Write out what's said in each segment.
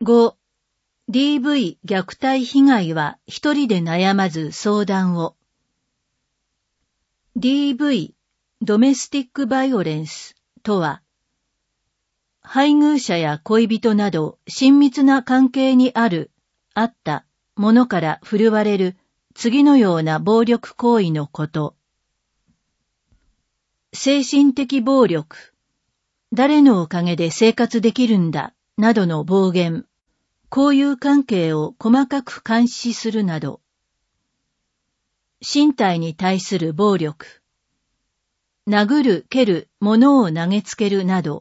5、DV 虐待被害は一人で悩まず相談を。DV ドメスティックバイオレンスとは、配偶者や恋人など親密な関係にあったものから振るわれる次のような暴力行為のこと。精神的暴力、誰のおかげで生活できるんだ、などの暴言、交友関係を細かく監視するなど、身体に対する暴力、殴る、蹴る、物を投げつけるなど、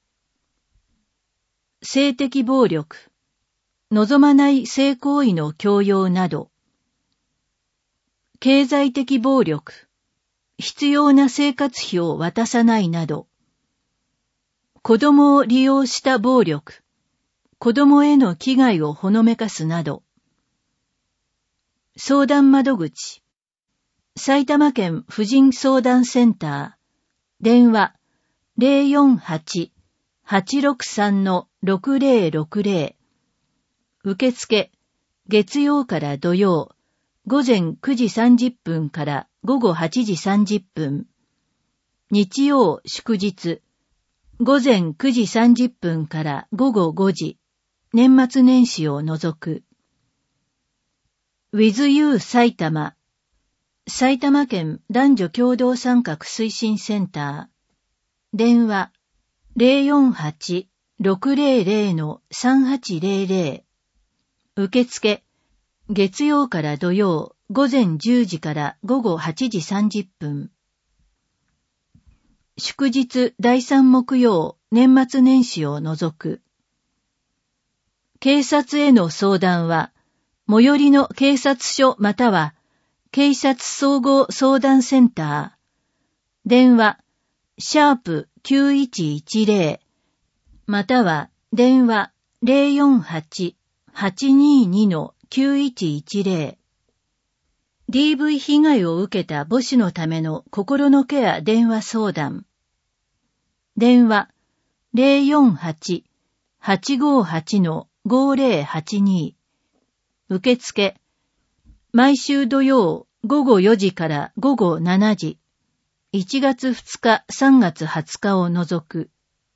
性的暴力、望まない性行為の強要など、経済的暴力、必要な生活費を渡さないなど、子供を利用した暴力、子供への危害をほのめかすなど、相談窓口、埼玉県婦人相談センター、電話 048-863-6060、受付、月曜から土曜、午前9時30分から午後8時30分、日曜祝日、午前9時30分から午後5時、年末年始を除く。With You 埼玉、埼玉県男女共同参画推進センター、電話 048-600-3800、受付、月曜から土曜、午前10時から午後8時30分。祝日第3木曜、年末年始を除く。警察への相談は、最寄りの警察署または、警察総合相談センター、電話、#9110、または、電話、048-822-9110。DV 被害を受けた母子のための心のケア電話相談。電話、048-858-5082。受付、毎週土曜午後4時から午後7時、1月2日3月20日を除く。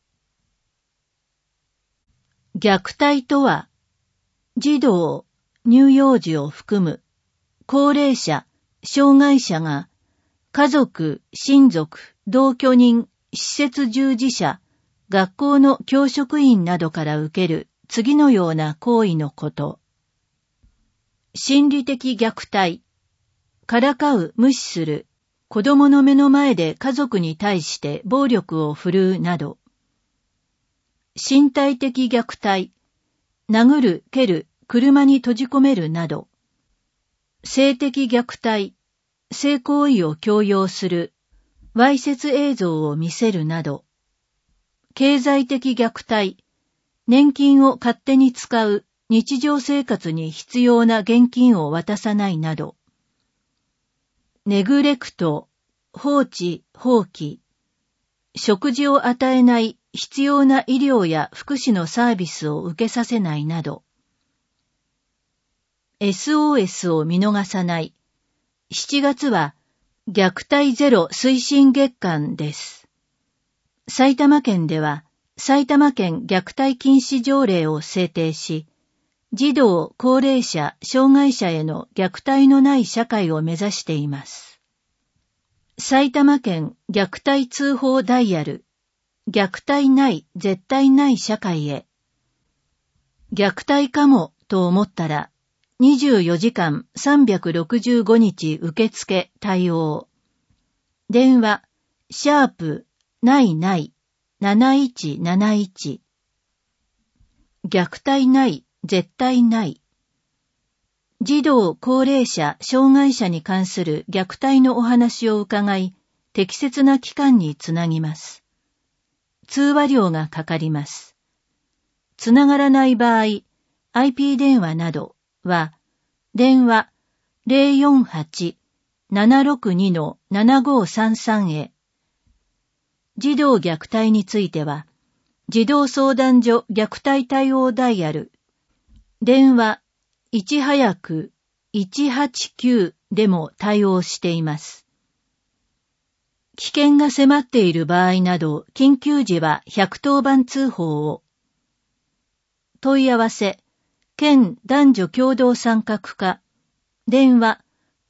虐待とは、児童、乳幼児を含む、高齢者、障害者が、家族、親族、同居人、施設従事者、学校の教職員などから受ける次のような行為のこと。心理的虐待、からかう、無視する、子供の目の前で家族に対して暴力を振るうなど。身体的虐待、殴る、蹴る、車に閉じ込めるなど。性的虐待、性行為を強要する、わいせつ映像を見せるなど。経済的虐待、年金を勝手に使う、日常生活に必要な現金を渡さないなど。ネグレクト、放置、放棄。食事を与えない必要な医療や福祉のサービスを受けさせないなど。SOS を見逃さない。7月は虐待ゼロ推進月間です。埼玉県では埼玉県虐待禁止条例を制定し、児童、高齢者、障害者への虐待のない社会を目指しています。埼玉県虐待通報ダイヤル、虐待ない絶対ない社会へ。虐待かもと思ったら、24時間365日受付対応。電話、ないない7171。虐待ない絶対ない。児童、高齢者、障害者に関する虐待のお話を伺い、適切な機関につなぎます。通話料がかかります。つながらない場合、IP 電話などは、電話 048-762-7533 へ。児童虐待については、児童相談所虐待対応ダイヤル電話いち早く189でも対応しています。危険が迫っている場合など、緊急時は110番通報を。問い合わせ、県男女共同参画課、電話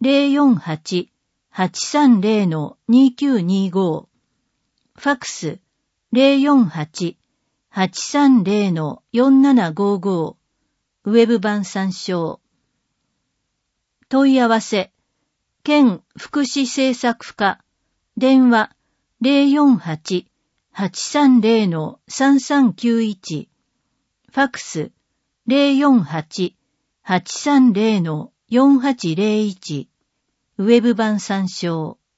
048-830-2925、ファクス048-830-4755、ウェブ版参照。問い合わせ、県福祉政策課、電話048-830-3391、ファクス048-830-4801、ウェブ版参照。